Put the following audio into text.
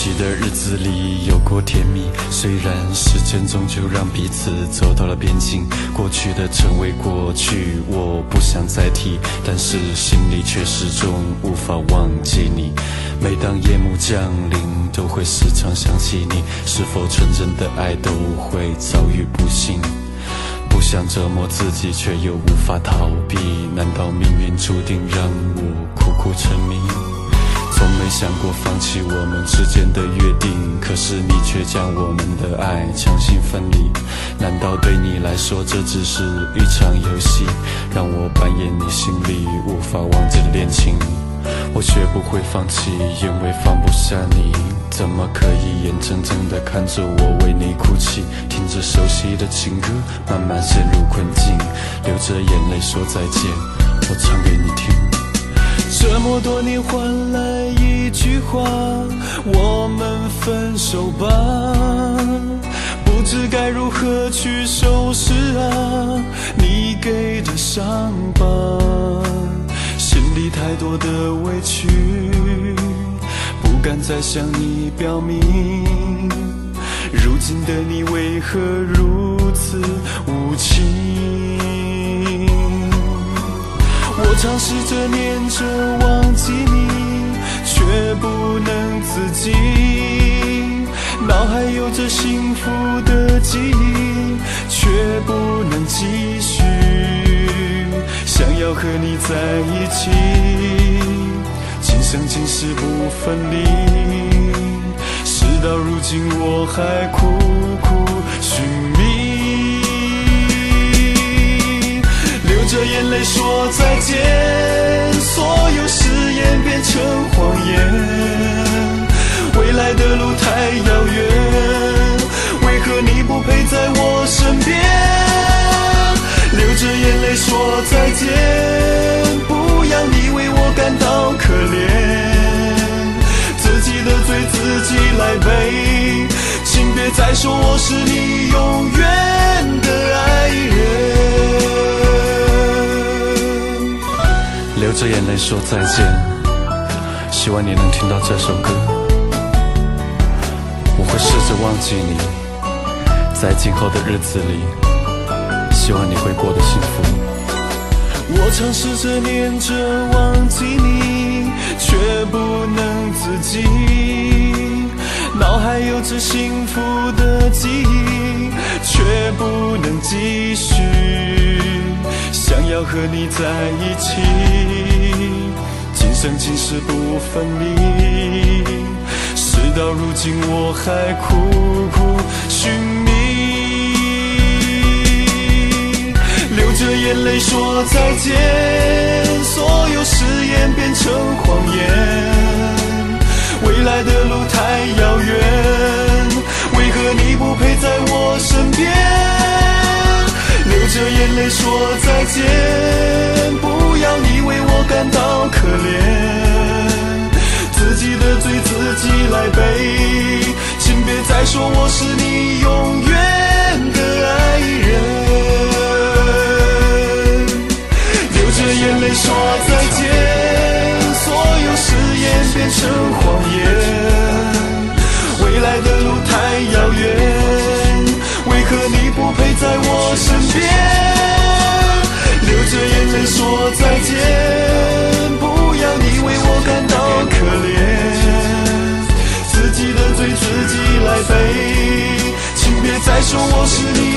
去的日子里有过甜蜜，虽然时间终究让彼此走到了边境，过去的成为过去，我不想再提，但是心里却始终无法忘记你。每当夜幕降临，都会时常想起你，是否纯真的爱都会遭遇不幸？不想折磨自己，却又无法逃避，难道命运注定让我苦苦沉迷？从没想过放弃我们之间的约定，可是你却将我们的爱强行分离。难道对你来说这只是一场游戏，让我扮演你心里无法忘记的恋情？我绝不会放弃，因为放不下你。怎么可以眼睁睁地看着我为你哭泣，听着熟悉的情歌慢慢陷入困境，流着眼泪说再见，我唱给你听。这么多年换来一句话，我们分手吧，不知该如何去收拾啊，你给的伤疤，心里太多的委屈，不敢再向你表明，如今的你为何如此无情？我尝试着念着忘记你，却不能自己，脑海有着幸福的记忆，却不能继续，想要和你在一起，今生今世不分离，事到如今我还苦苦寻觅，流着眼泪说再见，所有誓言变成谎言，未来的路太遥远，为何你不陪在我身边？流着眼泪说再见，不要你为我感到可怜，自己的罪自己来背，请别再说我是你永远的爱人。流着眼泪说再见，希望你能听到这首歌，我会试着忘记你，在今后的日子里，希望你会过得幸福。我尝试着念着忘记你，却不能自己，脑海有着幸福的记忆，却不能继续，想要和你在一起，今生今世不分离，事到如今我还苦苦寻觅，流着眼泪说再见，所有誓言变成谎言，未来的路太遥远，为何你不陪在我身边？流着眼泪说再见，不要你为我感到可怜，自己的罪自己来背，请别再说我是你永远的爱人。流着眼泪说再见，所有誓言变成谎言，未来的路太遥远，为何你不陪在我身边？流着眼泪说再见，不要你为我感到可怜，自己的罪自己来背，请别再说我是你